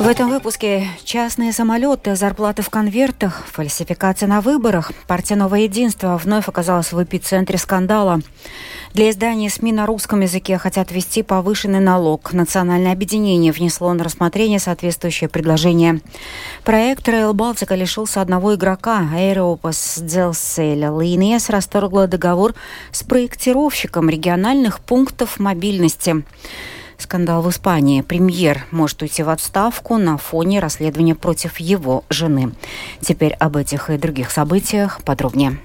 В этом выпуске частные самолеты, зарплаты в конвертах, фальсификация на выборах. Партия «Новое единство» вновь оказалась в эпицентре скандала. Для издания СМИ на русском языке хотят ввести повышенный налог. Национальное объединение внесло на рассмотрение соответствующее предложение. Проект Rail Baltica лишился одного игрока. Eiropas Dzelzceļa Līnijas расторгла договор с проектировщиком региональных пунктов мобильности. Скандал в Испании. Премьер может уйти в отставку на фоне расследования против его жены. Теперь об этих и других событиях подробнее.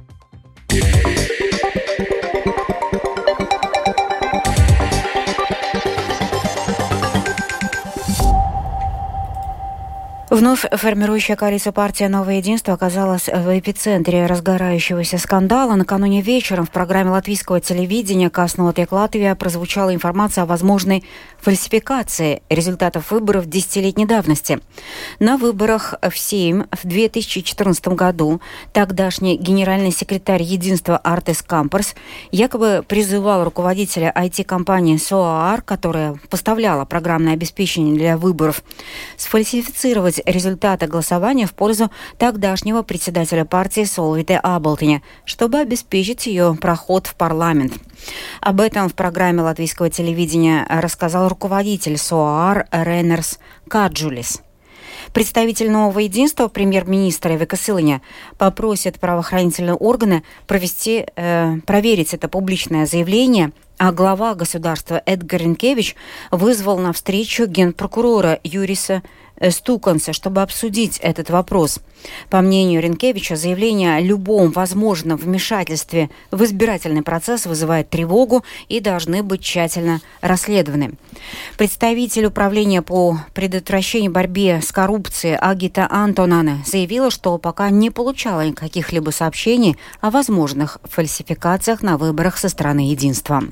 Вновь формирующая коалицию партия «Новое единство» оказалась в эпицентре разгорающегося скандала. Накануне вечером в программе латвийского телевидения «Kas notiek Latvijā» прозвучала информация о возможной фальсификации результатов выборов десятилетней давности. На выборах в Сейм в 2014 году тогдашний генеральный секретарь единства Артис Камперс якобы призывал руководителя IT-компании SOAR, которая поставляла программное обеспечение для выборов, сфальсифицировать результаты голосования в пользу тогдашнего председателя партии Солвита Аболтиня, чтобы обеспечить ее проход в парламент. Об этом в программе латвийского телевидения рассказал руководитель СОАР Рейнерс Каджулис. Представитель «Нового единства», премьер-министра Вика Силаня, попросит правоохранительные органы проверить это публичное заявление, а глава государства Эдгар Ринкевич вызвал на встречу генпрокурора Юриса Стуканса, чтобы обсудить этот вопрос. По мнению Ринкевича, заявление о любом возможном вмешательстве в избирательный процесс вызывает тревогу и должны быть тщательно расследованы. Представитель управления по предотвращению борьбы с коррупцией Агита Антонане заявила, что пока не получала каких-либо сообщений о возможных фальсификациях на выборах со стороны единства.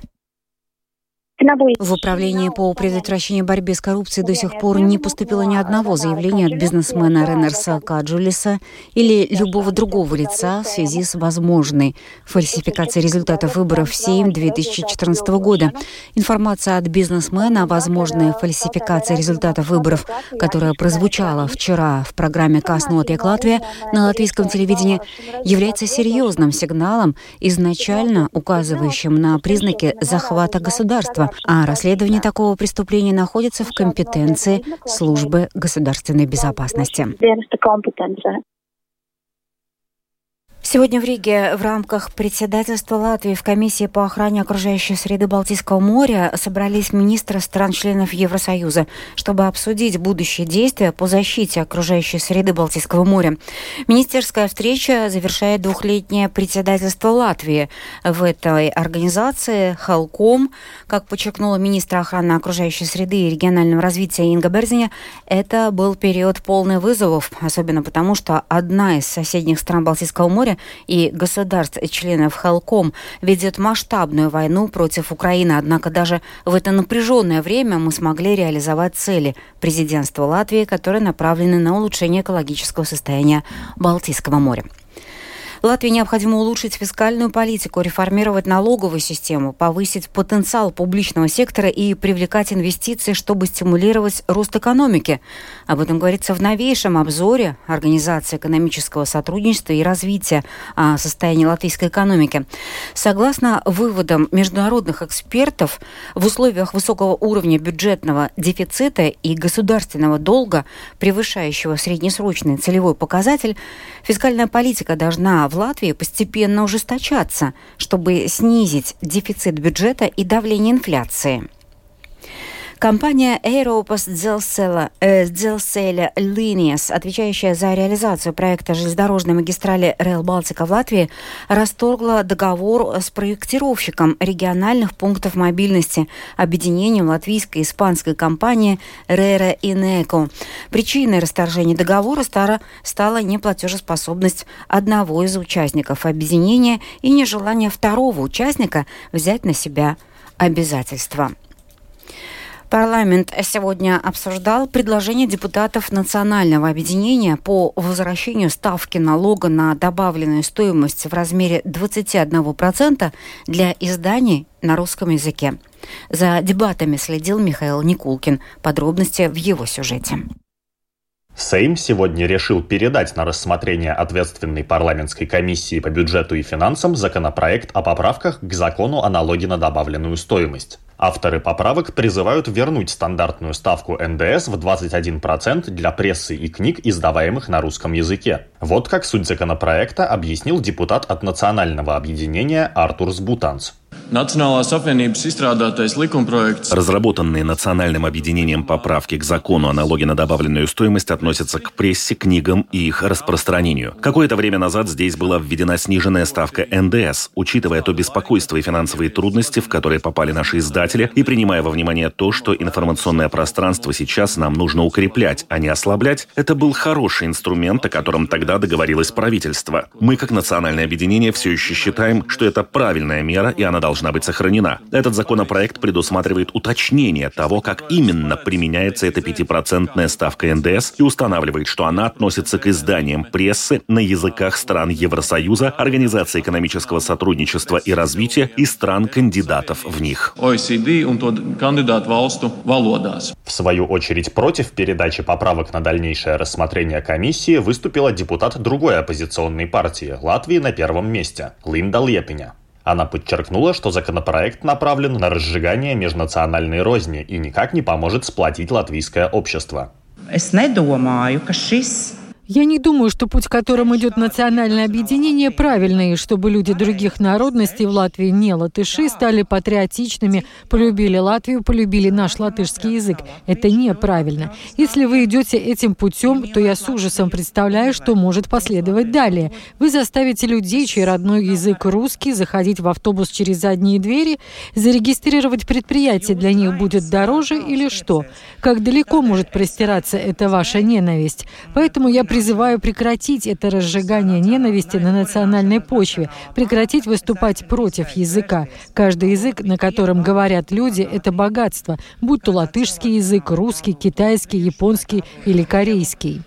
В управлении по предотвращению борьбы с коррупцией до сих пор не поступило ни одного заявления от бизнесмена Рейнерса Каджулиса или любого другого лица в связи с возможной фальсификацией результатов выборов в Сейм 2014 года. Информация от бизнесмена о возможной фальсификации результатов выборов, которая прозвучала вчера в программе «Kas notiek Latvijā» на латвийском телевидении, является серьезным сигналом, изначально указывающим на признаки захвата государства, а расследование такого преступления находится в компетенции Службы государственной безопасности. Сегодня в Риге в рамках председательства Латвии в комиссии по охране окружающей среды Балтийского моря собрались министры стран-членов Евросоюза, чтобы обсудить будущие действия по защите окружающей среды Балтийского моря. Министерская встреча завершает двухлетнее председательство Латвии в этой организации HELCOM. Как подчеркнула министр охраны окружающей среды и регионального развития Инга Берзиня, это был период полный вызовов, особенно потому, что одна из соседних стран Балтийского моря и государств-членов HELCOM ведет масштабную войну против Украины. Однако даже в это напряженное время мы смогли реализовать цели президентства Латвии, которые направлены на улучшение экологического состояния Балтийского моря. Латвии необходимо улучшить фискальную политику, реформировать налоговую систему, повысить потенциал публичного сектора и привлекать инвестиции, чтобы стимулировать рост экономики. Об этом говорится в новейшем обзоре Организации экономического сотрудничества и развития о состоянии латвийской экономики. Согласно выводам международных экспертов, в условиях высокого уровня бюджетного дефицита и государственного долга, превышающего среднесрочный целевой показатель, фискальная политика должна в Латвии постепенно ужесточаться, чтобы снизить дефицит бюджета и давление инфляции. Компания Eiropas Dzelzceļa Līnijas, отвечающая за реализацию проекта железнодорожной магистрали Rail Baltica в Латвии, расторгла договор с проектировщиком региональных пунктов мобильности, объединением латвийской и испанской компании Rere Ineco. Причиной расторжения договора стала неплатежеспособность одного из участников объединения и нежелание второго участника взять на себя обязательства. Парламент сегодня обсуждал предложение депутатов Национального объединения по возвращению ставки налога на добавленную стоимость в размере 21% для изданий на русском языке. За дебатами следил Михаил Никулкин. Подробности в его сюжете. Сейм сегодня решил передать на рассмотрение ответственной парламентской комиссии по бюджету и финансам законопроект о поправках к закону о налоге на добавленную стоимость. Авторы поправок призывают вернуть стандартную ставку НДС в 21% для прессы и книг, издаваемых на русском языке. Вот как суть законопроекта объяснил депутат от Национального объединения Артур Бутанс. Разработанные Национальным объединением поправки к закону о налоге на добавленную стоимость относятся к прессе, книгам и их распространению. Какое-то время назад здесь была введена сниженная ставка НДС, учитывая то беспокойство и финансовые трудности, в которые попали наши издатели, и принимая во внимание то, что информационное пространство сейчас нам нужно укреплять, а не ослаблять. Это был хороший инструмент, о котором тогда договорилось правительство. Мы, как национальное объединение, все еще считаем, что это правильная мера, и она должна быть сохранена. Этот законопроект предусматривает уточнение того, как именно применяется эта 5% ставка НДС, и устанавливает, что она относится к изданиям прессы на языках стран Евросоюза, Организации экономического сотрудничества и развития и стран-кандидатов в них. В свою очередь против передачи поправок на дальнейшее рассмотрение комиссии выступила депутат другой оппозиционной партии Латвии на первом месте Линда Лепиня. Она подчеркнула, что законопроект направлен на разжигание межнациональной розни и никак не поможет сплотить латвийское общество. Я не думаю, что путь, которым идет национальное объединение, правильный, чтобы люди других народностей в Латвии, не латыши, стали патриотичными, полюбили Латвию, полюбили наш латышский язык. Это неправильно. Если вы идете этим путем, то я с ужасом представляю, что может последовать далее. Вы заставите людей, чей родной язык русский, заходить в автобус через задние двери, зарегистрировать предприятие для них будет дороже или что? Как далеко может простираться эта ваша ненависть? Поэтому я призываю прекратить это разжигание ненависти на национальной почве, прекратить выступать против языка. Каждый язык, на котором говорят люди, это богатство, будь то латышский язык, русский, китайский, японский или корейский.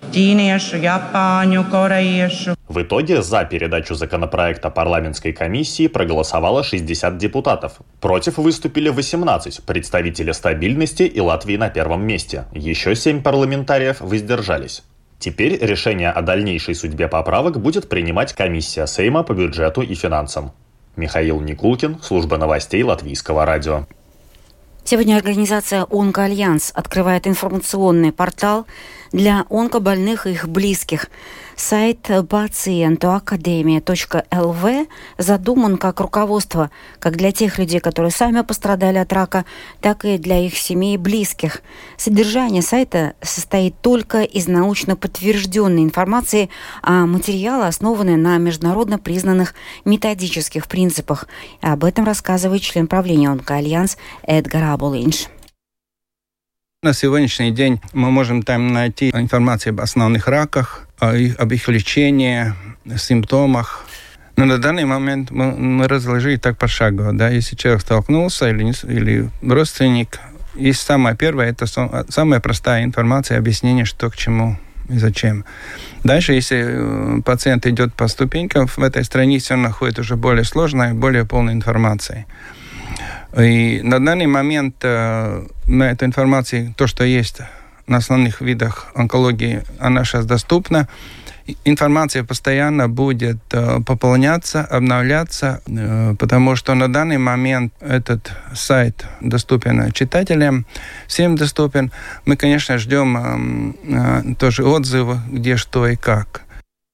В итоге за передачу законопроекта парламентской комиссии проголосовало 60 депутатов. Против выступили 18, представители стабильности и Латвии на первом месте. Еще 7 парламентариев воздержались. Теперь решение о дальнейшей судьбе поправок будет принимать комиссия Сейма по бюджету и финансам. Михаил Никулкин, служба новостей Латвийского радио. Сегодня организация «Онкоальянс» открывает информационный портал для онкобольных и их близких. Сайт pacientoakademia.lv задуман как руководство как для тех людей, которые сами пострадали от рака, так и для их семей и близких. Содержание сайта состоит только из научно подтвержденной информации, а материалы основаны на международно признанных методических принципах. Об этом рассказывает член правления «Онкоальянс» Эдгар Аболинш. На сегодняшний день мы можем там найти информацию об основных раках, об их лечении, симптомах. Но на данный момент мы разложили так пошагово. Да? Если человек столкнулся или родственник, и самое первое, это самая простая информация, объяснение, что к чему и зачем. Дальше, если пациент идет по ступенькам, в этой странице он находит уже более сложной, более полной информацией. И на данный момент на этой информации, то, что есть на основных видах онкологии, она сейчас доступна. Информация постоянно будет пополняться, обновляться, потому что на данный момент этот сайт доступен читателям, всем доступен. Мы, конечно, ждем тоже отзывы, где, что и как.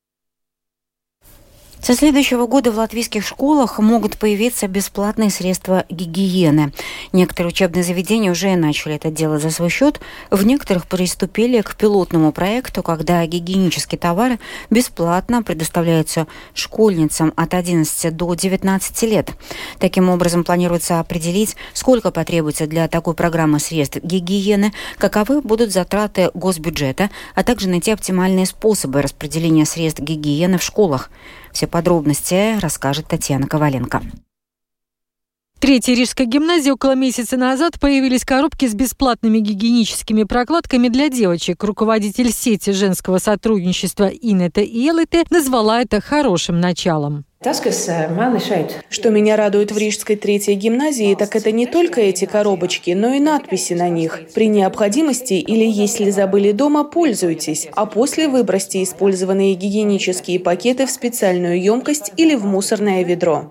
Со следующего года в латвийских школах могут появиться бесплатные средства гигиены. Некоторые учебные заведения уже начали это делать за свой счет. В некоторых приступили к пилотному проекту, когда гигиенические товары бесплатно предоставляются школьницам от 11 до 19 лет. Таким образом, планируется определить, сколько потребуется для такой программы средств гигиены, каковы будут затраты госбюджета, а также найти оптимальные способы распределения средств гигиены в школах. Все подробности расскажет Татьяна Коваленко. В Третьей Рижской гимназии около месяца назад появились коробки с бесплатными гигиеническими прокладками для девочек. Руководитель сети женского сотрудничества Инета Иелите назвала это хорошим началом. Что меня радует в Рижской 3-й гимназии, так это не только эти коробочки, но и надписи на них. При необходимости или если забыли дома, пользуйтесь, а после выбросьте использованные гигиенические пакеты в специальную емкость или в мусорное ведро.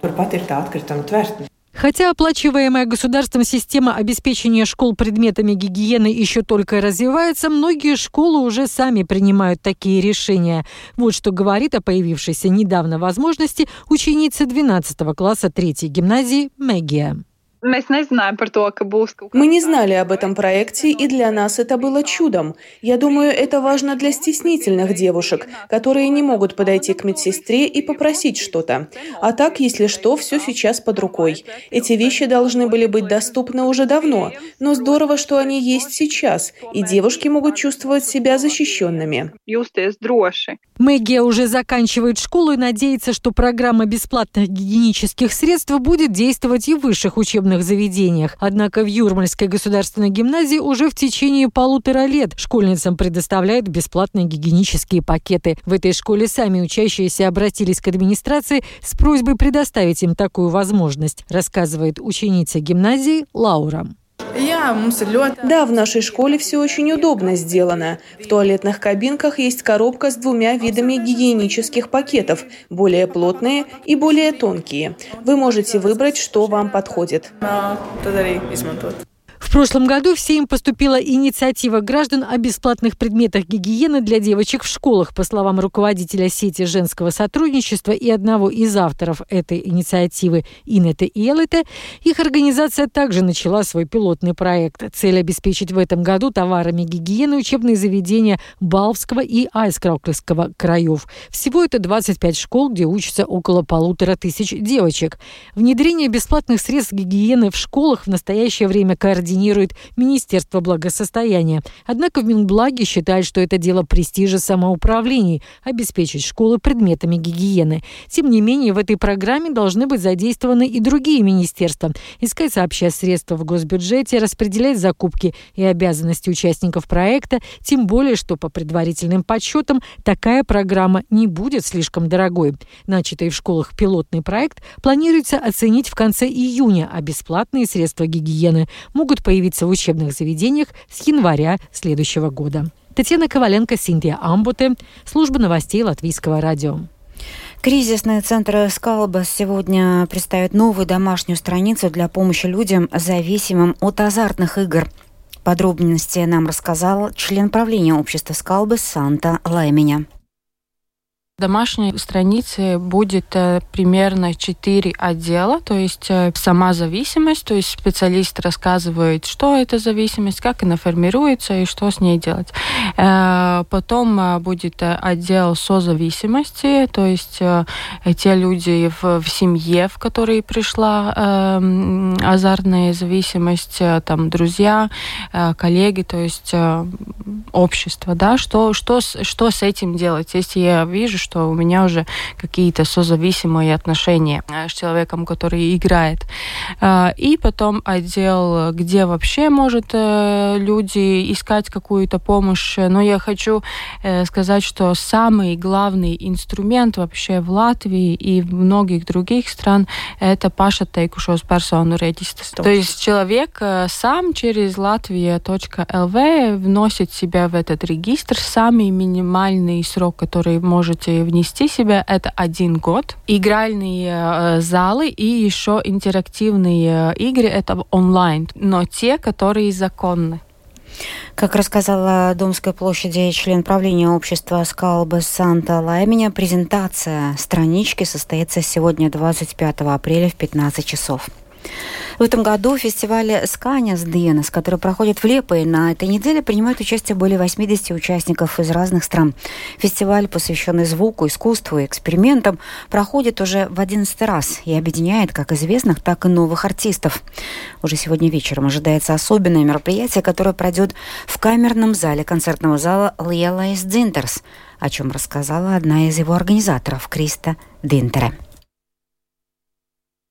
Хотя оплачиваемая государством система обеспечения школ предметами гигиены еще только развивается, многие школы уже сами принимают такие решения. Вот что говорит о появившейся недавно возможности ученица 12 класса 3-й гимназии Мэгия. Мы не знали об этом проекте, и для нас это было чудом. Я думаю, это важно для стеснительных девушек, которые не могут подойти к медсестре и попросить что-то. А так, если что, все сейчас под рукой. Эти вещи должны были быть доступны уже давно, но здорово, что они есть сейчас, и девушки могут чувствовать себя защищенными. Мэгия уже заканчивает школу и надеется, что программа бесплатных гигиенических средств будет действовать и в высших учебных заведениях. Однако в Юрмальской государственной гимназии уже в течение 1,5 лет школьницам предоставляют бесплатные гигиенические пакеты. В этой школе сами учащиеся обратились к администрации с просьбой предоставить им такую возможность, рассказывает ученица гимназии Лаура. Да, в нашей школе все очень удобно сделано. В туалетных кабинках есть коробка с 2 видами гигиенических пакетов, более плотные и более тонкие. Вы можете выбрать, что вам подходит. В прошлом году в Сейм поступила инициатива граждан о бесплатных предметах гигиены для девочек в школах. По словам руководителя сети женского сотрудничества и одного из авторов этой инициативы Инеты Иелете, их организация также начала свой пилотный проект. Цель – обеспечить в этом году товарами гигиены учебные заведения Балвского и Айскрауклского краев. Всего это 25 школ, где учатся около 1500 девочек. Внедрение бесплатных средств гигиены в школах в настоящее время координирует Министерство благосостояния. Однако в Минблаге считают, что это дело престижа самоуправлений – обеспечить школы предметами гигиены. Тем не менее, в этой программе должны быть задействованы и другие министерства. Искать сообща средства в госбюджете, распределять закупки и обязанности участников проекта, тем более, что по предварительным подсчетам такая программа не будет слишком дорогой. Начатый в школах пилотный проект планируется оценить в конце июня, а бесплатные средства гигиены могут появиться в учебных заведениях с января следующего года. Татьяна Коваленко, Синтия Амбуте, служба новостей Латвийского радио. Кризисный центр «Скалбас» сегодня представит новую домашнюю страницу для помощи людям, зависимым от азартных игр. Подробности нам рассказал член правления общества «Скалбас» Санта Лайменя. Домашней странице будет примерно 4 отдела, то есть сама зависимость, то есть специалист рассказывает, что это зависимость, как она формируется и что с ней делать. Потом будет отдел созависимости, то есть те люди в семье, в которой пришла азартная зависимость, там друзья, коллеги, то есть общество, да, что с этим делать, если я вижу, что у меня уже какие-то созависимые отношения с человеком, который играет. И потом отдел, где вообще может люди искать какую-то помощь. Но я хочу сказать, что самый главный инструмент вообще в Латвии и в многих других стран это pašatteikušos personu регистр. То есть человек сам через latvia.lv вносит себя в этот регистр. Самый минимальный срок, который можете внести себя, это 1 год. Игральные залы и еще интерактивные игры, это онлайн, но те, которые законны. Как рассказала Домской площади член правления общества «Скалбас» Санта Лайменя, презентация странички состоится сегодня, 25 апреля в 15 часов. В этом году в фестивале «Сканяс Dienas», который проходит в Лиепае, на этой неделе принимают участие более 80 участников из разных стран. Фестиваль, посвященный звуку, искусству и экспериментам, проходит уже в 11 раз и объединяет как известных, так и новых артистов. Уже сегодня вечером ожидается особенное мероприятие, которое пройдет в камерном зале концертного зала Lielais Dzintars, о чем рассказала одна из его организаторов, Криста Динтере.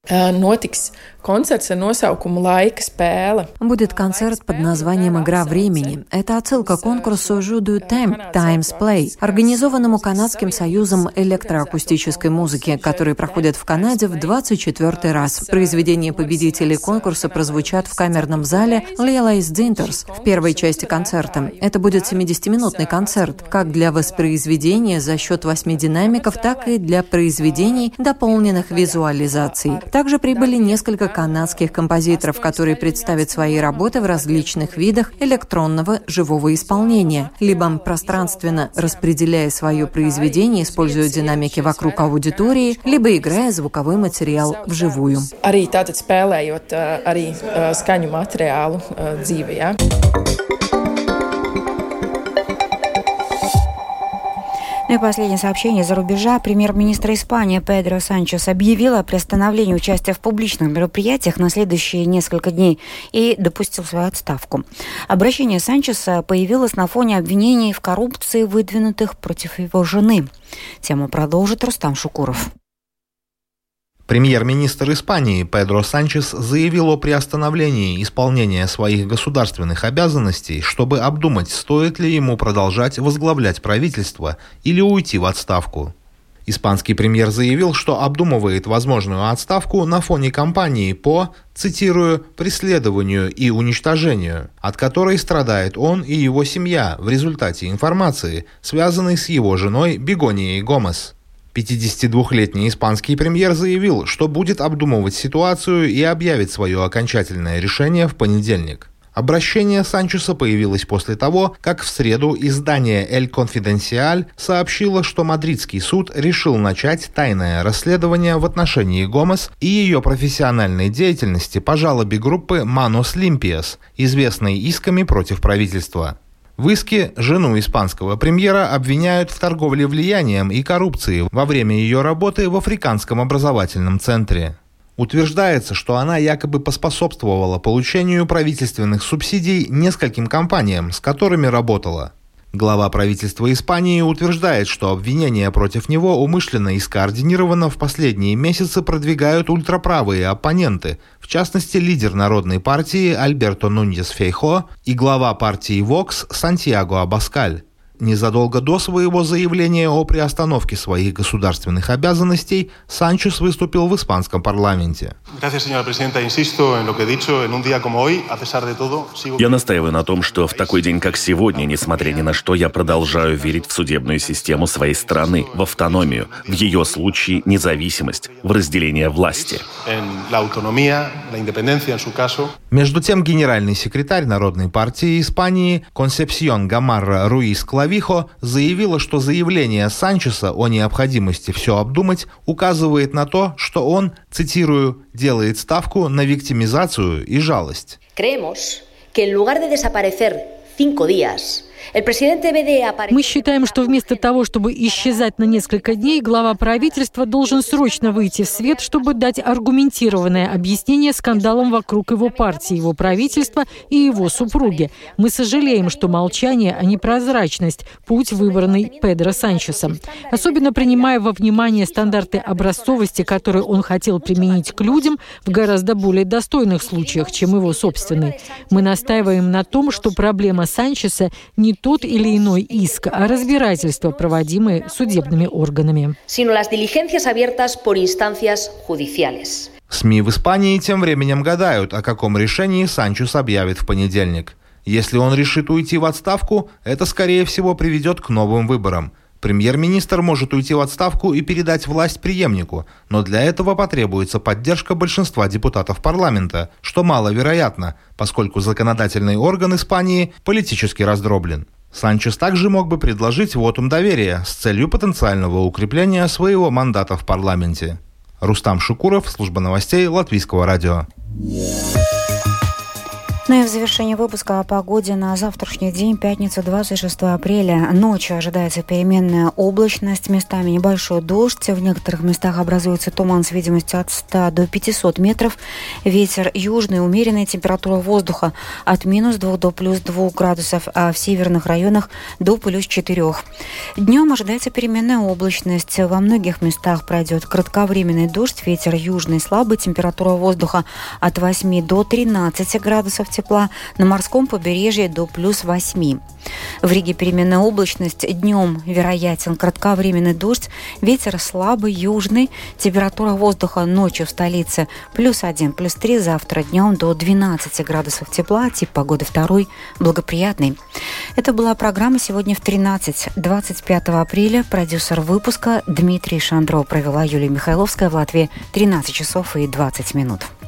Будет концерт под названием «Игра времени». Это отсылка к конкурсу «Jeu du Temps» Times Play, организованному Канадским союзом электроакустической музыки, который проходит в Канаде в 24-й раз. Произведения победителей конкурса прозвучат в камерном зале Lielais Dzintars в первой части концерта. Это будет 70-минутный концерт, как для воспроизведения за счет 8 динамиков, так и для произведений, дополненных визуализаций. Также прибыли несколько канадских композиторов, которые представят свои работы в различных видах электронного живого исполнения, либо пространственно распределяя свое произведение, используя динамики вокруг аудитории, либо играя звуковой материал вживую. Ну и последнее сообщение из-за рубежа. Премьер-министр Испании Педро Санчес объявил о приостановлении участия в публичных мероприятиях на следующие несколько дней и допустил свою отставку. Обращение Санчеса появилось на фоне обвинений в коррупции, выдвинутых против его жены. Тему продолжит Рустам Шукуров. Премьер-министр Испании Педро Санчес заявил о приостановлении исполнения своих государственных обязанностей, чтобы обдумать, стоит ли ему продолжать возглавлять правительство или уйти в отставку. Испанский премьер заявил, что обдумывает возможную отставку на фоне кампании по, цитирую, «преследованию и уничтожению», от которой страдает он и его семья в результате информации, связанной с его женой Бегонией Гомес. 52-летний испанский премьер заявил, что будет обдумывать ситуацию и объявит свое окончательное решение в понедельник. Обращение Санчеса появилось после того, как в среду издание «El Confidencial» сообщило, что мадридский суд решил начать тайное расследование в отношении Гомес и ее профессиональной деятельности по жалобе группы «Manos Limpias», известной исками против правительства. В иске жену испанского премьера обвиняют в торговле влиянием и коррупции во время ее работы в Африканском образовательном центре. Утверждается, что она якобы поспособствовала получению правительственных субсидий нескольким компаниям, с которыми работала. Глава правительства Испании утверждает, что обвинения против него умышленно и скоординированно в последние месяцы продвигают ультраправые оппоненты, в частности лидер Народной партии Альберто Нуньес Фейхо и глава партии Vox Сантьяго Абаскаль. Незадолго до своего заявления о приостановке своих государственных обязанностей Санчес выступил в испанском парламенте. Я настаиваю на том, что в такой день, как сегодня, несмотря ни на что, я продолжаю верить в судебную систему своей страны, в автономию, в ее случае независимость, в разделение власти. Между тем, генеральный секретарь Народной партии Испании Консепсьон Гамарра Руис Клавихо заявила, что заявление Санчеса о необходимости все обдумать указывает на то, что он, цитирую, «делает ставку на виктимизацию и жалость». Мы считаем, что вместо того, чтобы исчезать на несколько дней, глава правительства должен срочно выйти в свет, чтобы дать аргументированное объяснение скандалам вокруг его партии, его правительства и его супруги. Мы сожалеем, что молчание, а не прозрачность – путь, выбранный Педро Санчесом. Особенно принимая во внимание стандарты образцовости, которые он хотел применить к людям в гораздо более достойных случаях, чем его собственный. Мы настаиваем на том, что проблема Санчеса не тот или иной иск, а разбирательства, проводимые судебными органами. СМИ в Испании тем временем гадают, о каком решении Санчес объявит в понедельник. Если он решит уйти в отставку, это, скорее всего, приведет к новым выборам. Премьер-министр может уйти в отставку и передать власть преемнику, но для этого потребуется поддержка большинства депутатов парламента, что маловероятно, поскольку законодательный орган Испании политически раздроблен. Санчес также мог бы предложить вотум доверия с целью потенциального укрепления своего мандата в парламенте. Рустам Шукуров, служба новостей Латвийского радио. Ну и в завершении выпуска о погоде на завтрашний день, пятницу, 26 апреля. Ночью ожидается переменная облачность, местами небольшой дождь. В некоторых местах образуется туман с видимостью от 100 до 500 метров. Ветер южный, умеренная, температура воздуха от -2 до +2 градусов, а в северных районах до +4. Днем ожидается переменная облачность. Во многих местах пройдет кратковременный дождь, ветер южный слабый, температура воздуха от 8 до 13 градусов тепла, на морском побережье до +8. В Риге переменная облачность, днем вероятен кратковременный дождь, ветер слабый, южный, температура воздуха ночью в столице +1, +3, завтра днем до 12 градусов тепла, тип погоды второй, благоприятный. Это была программа «Сегодня в 13». 25 апреля продюсер выпуска Дмитрий Шандро, провела Юлия Михайловская. В Латвии 13 часов и 20 минут.